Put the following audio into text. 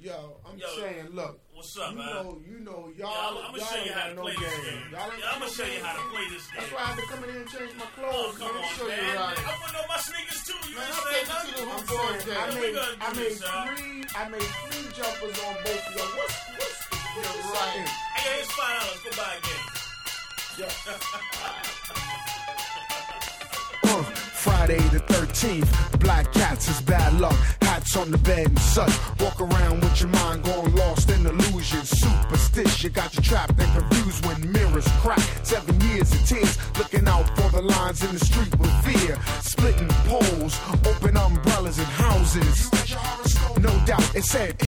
Yo, I'm saying, look. What's up, man? You know, y'all. I'm gonna show you how to play this game. I'm gonna show you how to play this game. That's why I had to come in here and change my clothes. Come on, show man. you right. I want to know my sneakers too. You Man, understand? I'm taking you to the hoop game. I made three jumpers on both of y'all. What's the right? Hey, it's $5. Go buy a game. Friday the 13th, black cats is bad luck. Hats on the bed and such. Walk around with your mind going lost in illusion. Superstition got you trapped and confused when mirrors crack. 7 years of tears, looking out for the lines in the street with fear. Splitting poles, open umbrellas and houses. No doubt, it said